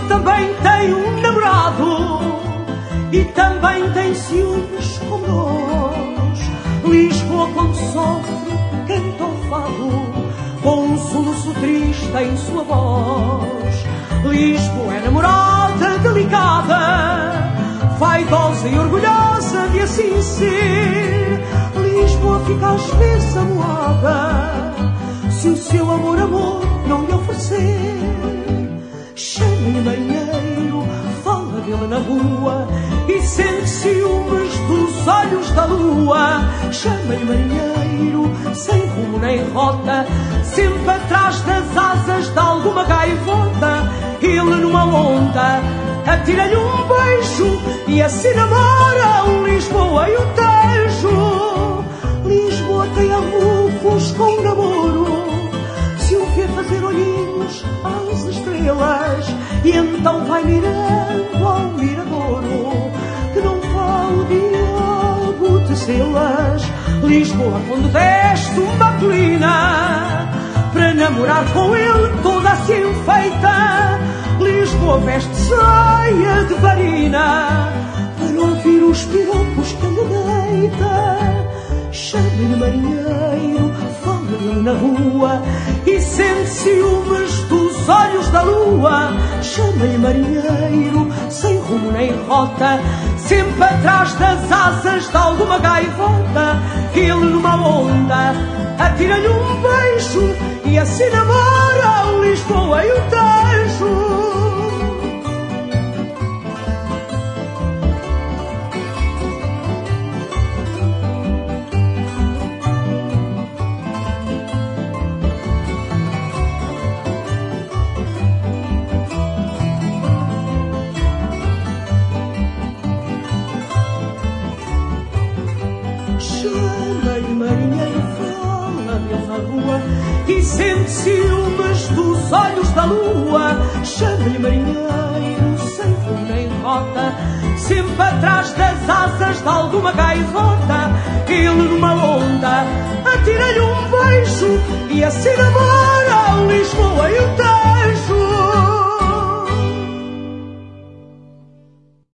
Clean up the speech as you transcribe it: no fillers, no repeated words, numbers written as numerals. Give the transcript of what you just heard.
também tem um namorado e também tem ciúmes como nós. Lisboa, quando sofre, canta o fado com um soluço triste em sua voz. Lisboa é namorada delicada, vaidosa e orgulhosa de assim ser. Lisboa fica às vezes amuada se o seu amor não lhe oferecer. Chama-lhe marinheiro, fala dele na rua e sente ciúmes dos olhos da lua. Chama-lhe marinheiro, sem rumo nem rota, sempre atrás das asas de alguma gaivota. Ele numa onda atira-lhe um beijo e assim namoram Lisboa e o Tejo. Lisboa tem arrufos com o namoro, se o vê fazer olhinhos às estrelas, e então vai mirando ao miradouro, que não vá o diabo tecê-las. Lisboa, quando desce uma colina para namorar com ele toda assim feita, Lisboa veste saia de varina para ouvir os piropos que ele deita. Chama-lhe marinheiro, fala-lhe na rua e sente ciúmes dos olhos da lua. Chama-lhe marinheiro, sem rumo nem rota, sempre atrás das asas de alguma gaivota. Ele numa onda atira-lhe um beijo e assim namora Lisboa e o Tejo. Chama-lhe marinheiro, fala dele na rua e sente ciúmes dos olhos da lua. Chama-lhe marinheiro, sem rumo nem rota, sempre atrás das asas de alguma gaivota. Ele numa onda atira-lhe um beijo e assim namora Lisboa e o Tejo.